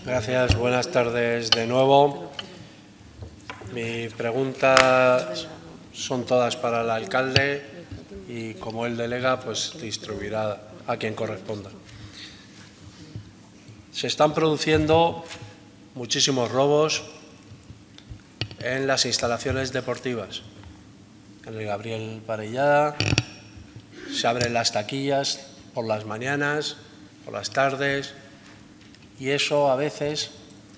Gracias, buenas tardes de nuevo. Mis preguntas son todas para el alcalde y como él delega, pues distribuirá a quien corresponda. Se están produciendo muchísimos robos en las instalaciones deportivas. En el Gabriel Parellada se abren las taquillas por las mañanas, por las tardes, y eso a veces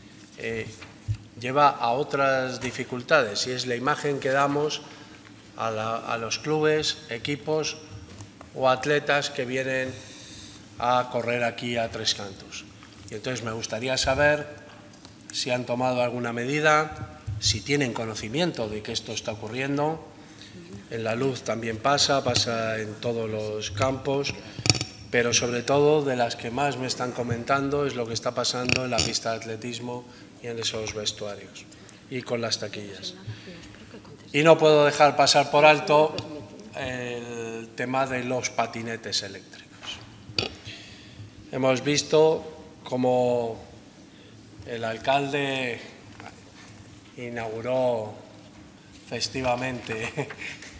lleva a otras dificultades, y es la imagen que damos a los clubes, equipos o atletas que vienen a correr aquí a Tres Cantos. Y entonces me gustaría saber si han tomado alguna medida, si tienen conocimiento de que esto está ocurriendo. En la luz también pasa en todos los campos, pero sobre todo de las que más me están comentando es lo que está pasando en la pista de atletismo y en esos vestuarios y con las taquillas. Y no puedo dejar pasar por alto el tema de los patinetes eléctricos. Hemos visto cómo el alcalde inauguró festivamente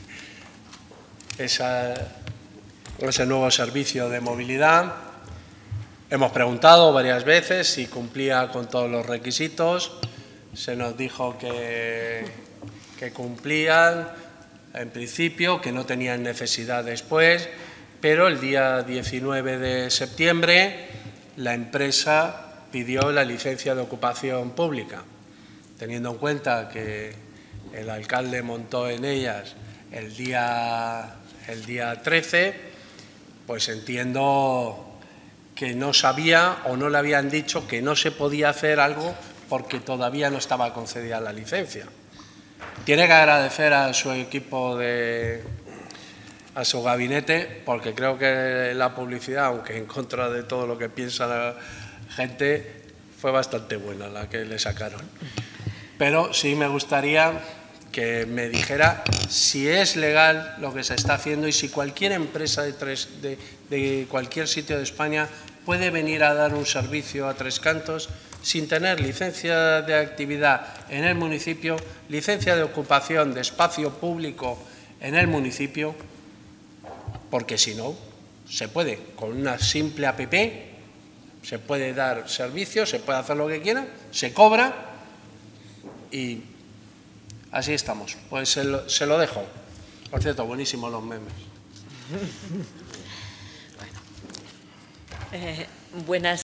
ese nuevo servicio de movilidad. Hemos preguntado varias veces si cumplía con todos los requisitos. Se nos dijo que cumplían en principio, que no tenían necesidad después, pero el día 19 de septiembre la empresa pidió la licencia de ocupación pública, teniendo en cuenta que el alcalde montó en ellas el día 13, pues entiendo que no sabía o no le habían dicho que no se podía hacer algo porque todavía no estaba concedida la licencia. Tiene que agradecer a su equipo, a su gabinete, porque creo que la publicidad, aunque en contra de todo lo que piensa la gente, fue bastante buena la que le sacaron. Pero sí me gustaría que me dijera si es legal lo que se está haciendo y si cualquier empresa de cualquier sitio de España puede venir a dar un servicio a Tres Cantos sin tener licencia de actividad en el municipio, licencia de ocupación de espacio público en el municipio, porque si no, se puede, con una simple app, se puede dar servicio, se puede hacer lo que quiera, se cobra y así estamos. Pues se lo dejo. Por cierto, buenísimos los memes. Buenas